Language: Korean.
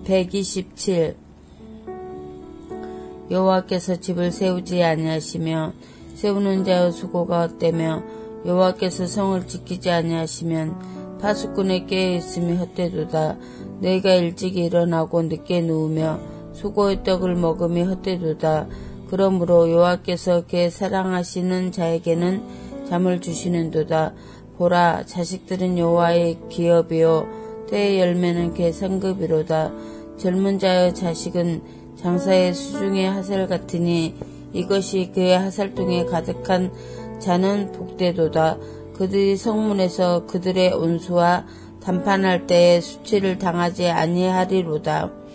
127. 여호와께서 집을 세우지 아니하시며 세우는 자의 수고가 헛되며 여호와께서 성을 지키지 아니하시면 파수꾼의 깨어있음이 헛되도다. 너희가 일찍 일어나고 늦게 누우며 수고의 떡을 먹음이 헛되도다. 그러므로 여호와께서 그의 사랑하시는 자에게는 잠을 주시는도다. 보라, 자식들은 여호와의 기업이요 때의 열매는 그의 상급이로다. 젊은 자의 자식은 장사의 수중의 하살 같으니 이것이 그의 하살통에 가득한 자는 복되도다. 그들이 성문에서 그들의 온수와 담판할 때에 수치를 당하지 아니하리로다.